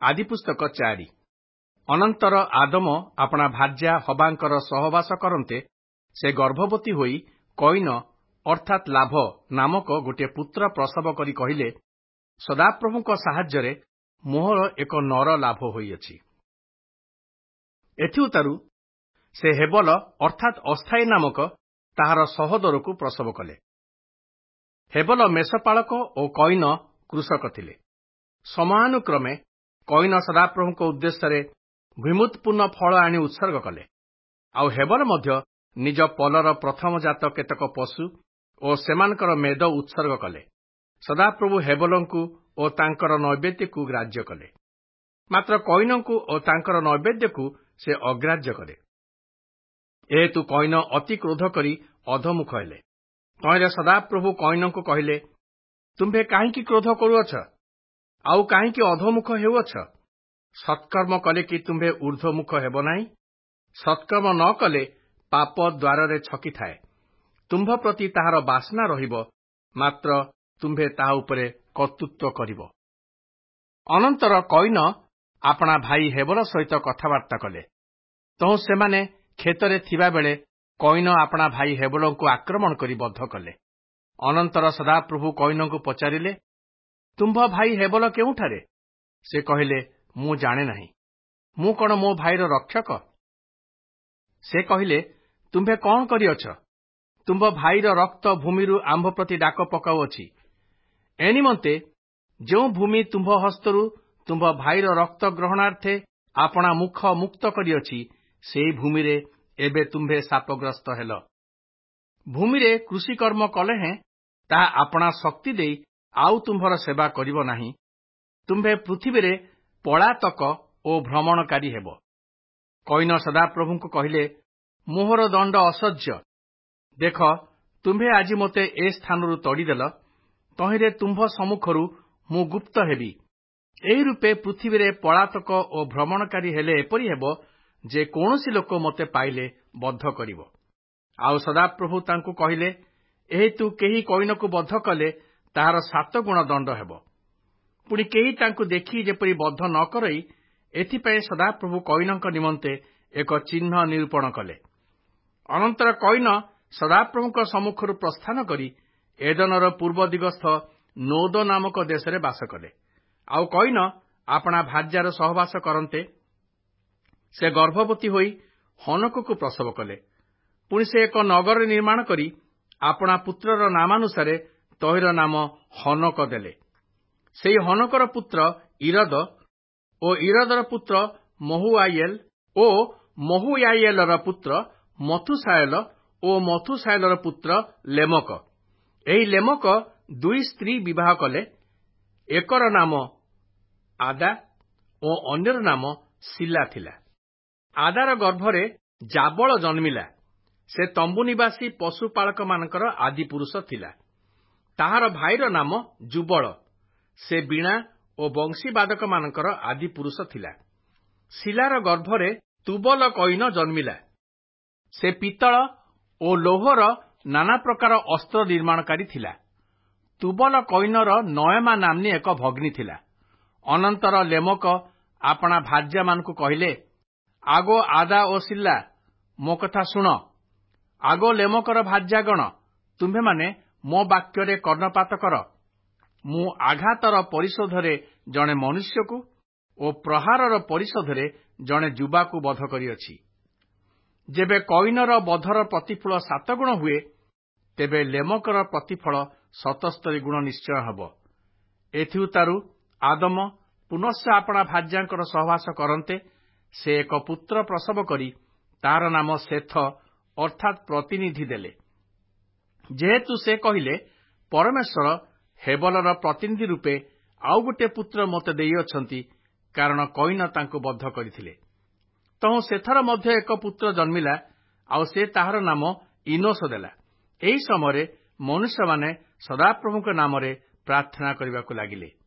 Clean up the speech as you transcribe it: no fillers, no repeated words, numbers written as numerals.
ଆଦିପୁସ୍ତକ 4। ଅନନ୍ତର ଆଦମ ଆପଣା ଭାର୍ଯ୍ୟା ହବାଙ୍କର ସହବାସ କରନ୍ତେ ସେ ଗର୍ଭବତୀ ହୋଇ କଇନ ଅର୍ଥାତ୍ ଲାଭ ନାମକ ଗୋଟିଏ ପୁତ୍ର ପ୍ରସବ କରି କହିଲେ, ସଦାପ୍ରଭୁଙ୍କ ସାହାଯ୍ୟରେ ମୋହର ଏକ ନର ଲାଭ ହୋଇଅଛି। ଏଥିଉତାରୁ ସେ ହେବଲ ଅର୍ଥାତ୍ ଅସ୍ଥାୟୀ ନାମକ ତାହାର ସହୋଦରକୁ ପ୍ରସବ କଲେ। ହେବଲ ମେଷପାଳକ ଓ କଇନ କୃଷକ ଥିଲେ। ସମୟାନୁକ୍ରମେ କଇନ ସଦାପ୍ରଭୁଙ୍କ ଉଦ୍ଦେଶ୍ୟରେ ବିମୁତପୂର୍ଣ୍ଣ ଫଳ ଆଣି ଉତ୍ସର୍ଗ କଲେ। ଆଉ ହେବଲ ମଧ୍ୟ ନିଜ ପଲର ପ୍ରଥମଜାତ କେତେକ ପଶୁ ଓ ସେମାନଙ୍କର ମେଦ ଉତ୍ସର୍ଗ କଲେ। ସଦାପ୍ରଭୁ ହେବଲଙ୍କୁ ଓ ତାଙ୍କର ନୈବେଦ୍ୟକୁ ଗ୍ରାହ୍ୟ କଲେ, ମାତ୍ର କଇନଙ୍କୁ ଓ ତାଙ୍କର ନୈବେଦ୍ୟକୁ ସେ ଅଗ୍ରାହ୍ୟ କଲେ। ଏହେତୁ କଇନ ଅତି କ୍ରୋଧ କରି ଅଧମୁଖ ହେଲେ। ତହିଁରେ ସଦାପ୍ରଭୁ କଇନଙ୍କୁ କହିଲେ, ତୁମ୍ଭେ କାହିଁକି କ୍ରୋଧ କରୁଅଛ? ଆଉ କାହିଁକି ଅଧମୁଖ ହେଉଅଛ? ସତ୍କର୍ମ କଲେ କି ତୁମ୍ଭେ ଊର୍ଦ୍ଧ୍ୱମୁଖ ହେବ ନାହିଁ? ସତ୍କର୍ମ ନ କଲେ ପାପ ଦ୍ୱାରରେ ଛକିଥାଏ। ତୁମ୍ଭ ପ୍ରତି ତାହାର ବାସନା ରହିବ, ମାତ୍ର ତୁମ୍ଭେ ତାହା ଉପରେ କର୍ତ୍ତୃତ୍ୱ କରିବ। ଅନନ୍ତର କଇନ ଆପଣା ଭାଇ ହେବଲ ସହିତ କଥାବାର୍ତ୍ତା କଲେ। ତହୁଁ ସେମାନେ କ୍ଷେତରେ ଥିବାବେଳେ କଇନ ଆପଣା ଭାଇ ହେବଲଙ୍କୁ ଆକ୍ରମଣ କରି ବଧ କଲେ। ଅନନ୍ତର ସଦାପ୍ରଭୁ କଇନଙ୍କୁ ପଚାରିଲେ, ତୁମ୍ଭ ଭାଇ ହେବଲ କେଉଁଠାରେ? ସେ କହିଲେ, ମୁଁ ଜାଣେ ନାହିଁ। ମୁଁ କଣ ମୋ ଭାଇର ରକ୍ଷକ? ସେ କହିଲେ, ତୁମ୍ଭେ କଣ କରିଅଛ? ତୁମ୍ଭ ଭାଇର ରକ୍ତ ଭୂମିରୁ ଆମ୍ଭ ପ୍ରତି ଡାକ ପକାଉଅଛି। ଏ ନିମନ୍ତେ ଯେଉଁ ଭୂମି ତୁମ୍ଭ ହସ୍ତରୁ ତୁମ୍ଭ ଭାଇର ରକ୍ତ ଗ୍ରହଣାର୍ଥେ ଆପଣା ମୁଖ ମୁକ୍ତ କରିଅଛି, ସେହି ଭୂମିରେ ଏବେ ତୁମ୍ଭେ ଶାପଗ୍ରସ୍ତ ହେଲ। ଭୂମିରେ କୃଷିକର୍ମ କଲେ ହେଁ ତାହା ଆପଣା ଶକ୍ତି ଦେଇ ଆଉ ତୁମ୍ଭର ସେବା କରିବ ନାହିଁ। ତୁମ୍ଭେ ପୃଥିବୀରେ ପଳାତକ ଓ ଭ୍ରମଣକାରୀ ହେବ। କଇନ ସଦାପ୍ରଭୁଙ୍କୁ କହିଲେ, ମୋହର ଦଣ୍ଡ ଅସହ୍ୟ। ଦେଖ, ତୁମ୍ଭେ ଆଜି ମୋତେ ଏ ସ୍ଥାନରୁ ତଡ଼ିଦେଲ, ତହିଁରେ ତୁମ୍ଭ ସମ୍ମୁଖରୁ ମୁଁ ଗୁପ୍ତ ହେବି। ଏହି ରୂପେ ପୃଥିବୀରେ ପଳାତକ ଓ ଭ୍ରମଣକାରୀ ହେଲେ ଏପରି ହେବ ଯେ କୌଣସି ଲୋକ ମୋତେ ପାଇଲେ ବଧ କରିବ। ଆଉ ସଦାପ୍ରଭୁ ତାଙ୍କୁ କହିଲେ, ଏହେତୁ କେହି କଇନକୁ ବଧ କଲେ ତାହାର 7 ଗୁଣ ଦଣ୍ଡ ହେବ। ପୁଣି କେହି ତାଙ୍କୁ ଦେଖି ଯେପରି ବଧ ନ କରଇ, ଏଥିପାଇଁ ସଦାପ୍ରଭୁ କଇନଙ୍କ ନିମନ୍ତେ ଏକ ଚିହ୍ନ ନିରୂପଣ କଲେ। ଅନନ୍ତର କଇନ ସଦାପ୍ରଭୁଙ୍କ ସମ୍ମୁଖରୁ ପ୍ରସ୍ଥାନ କରି ଏଦନର ପୂର୍ବ ଦିଗସ୍ଥ ନୋଦ ନାମକ ଦେଶରେ ବାସ କଲେ। ଆଉ କଇନ ଆପଣା ଭାର୍ଯ୍ୟାର ସହବାସ କରନ୍ତେ ସେ ଗର୍ଭବତୀ ହୋଇ ହନୋକକୁ ପ୍ରସବ କଲେ। ପୁଣି ସେ ଏକ ନଗର ନିର୍ମାଣ କରି ଆପଣା ପୁତ୍ରର ନାମାନୁସାରେ ତହିଁର ନାମ ହନୋକ ଦେଲେ। ସେହି ହନୋକର ପୁତ୍ର ଇରଦ ଓ ଇରଦର ପୁତ୍ର ମହୁୟାଏଲ ଓ ମହୁୟାଏଲର ପୁତ୍ର ମଥୁସାଏଲ ଓ ମଥୁସାଏଲର ପୁତ୍ର ଲେମକ। ଏହି ଲେମକ 2 ସ୍ତ୍ରୀ ବିବାହ କଲେ। ଏକର ନାମ ଆଦା ଓ ଅନ୍ୟର ନାମ ଶିଲା ଥିଲା। ଆଦାର ଗର୍ଭରେ ଜାବଳ ଜନ୍ମିଲା। ସେ ତମ୍ବୁ ନିବାସୀ ପଶୁପାଳକମାନଙ୍କର ଆଦି ପୁରୁଷ ଥିଲା। ତାହାର ଭାଇର ନାମ ଜୁବଳ। ସେ ବୀଣା ଓ ବଂଶୀବାଦକମାନଙ୍କର ଆଦି ପୁରୁଷ ଥିଲା। ଶିଲାର ଗର୍ଭରେ ତୁବଲ କଇନ ଜନ୍ମିଲା। ସେ ପିତ୍ତଳ ଓ ଲୌହର ନାନା ପ୍ରକାର ଅସ୍ତ୍ର ନିର୍ମାଣକାରୀ ଥିଲା। ତୁବଲ କଇନର ନୟମା ନାମ୍ନୀ ଏକ ଭଗ୍ନୀ ଥିଲା। ଅନନ୍ତର ଲେମକ ଆପଣା ଭାର୍ଯ୍ୟାମାନଙ୍କୁ କହିଲେ, ଆଗୋ ଆଦା ଓ ଶିଲା, ମୋ କଥା ଶୁଣ। ଆଗୋ ଲେମକର ଭାର୍ଯ୍ୟାଗଣ, ତୁମ୍ଭେମାନେ ମୋ ବାକ୍ୟରେ କର୍ଣ୍ଣପାତ କର। ମୁଁ ଆଘାତର ପରିଶୋଧରେ ଜଣେ ମନୁଷ୍ୟକୁ ଓ ପ୍ରହାରର ପରିଶୋଧରେ ଜଣେ ଯୁବାକୁ ବଧ କରିଅଛି। ଯେବେ କଇନର ବଧର ପ୍ରତିଫଳ 7 ଗୁଣ ହୁଏ, ତେବେ ଲେମକର ପ୍ରତିଫଳ 77 ଗୁଣ ନିଶ୍ଚୟ ହେବ। ଏଥିଉତାରୁ ଆଦମ ପୁନଶ୍ଚ ଆପଣା ଭାର୍ଯ୍ୟାଙ୍କର ସହବାସ କରନ୍ତେ ସେ ଏକ ପୁତ୍ର ପ୍ରସବ କରି ତାହାର ନାମ ସେଥ ଅର୍ଥାତ୍ ପ୍ରତିନିଧି ଦେଲେ। ଯେହେତୁ ସେ କହିଲେ, ପରମେଶ୍ୱର ହେବଲର ପ୍ରତିନିଧି ରୂପେ ଆଉ ଗୋଟିଏ ପୁତ୍ର ମୋତେ ଦେଇଅଛନ୍ତି, କାରଣ କଇନ ତାଙ୍କୁ ବଧ କରିଥିଲେ। ତହୁଁ ସେଥର ମଧ୍ୟ ଏକ ପୁତ୍ର ଜନ୍ମିଲା, ଆଉ ସେ ତାହାର ନାମ ଇନୋସ ଦେଲା। ଏହି ସମୟରେ ମନୁଷ୍ୟମାନେ ସଦାପ୍ରଭୁଙ୍କ ନାମରେ ପ୍ରାର୍ଥନା କରିବାକୁ ଲାଗିଲେ।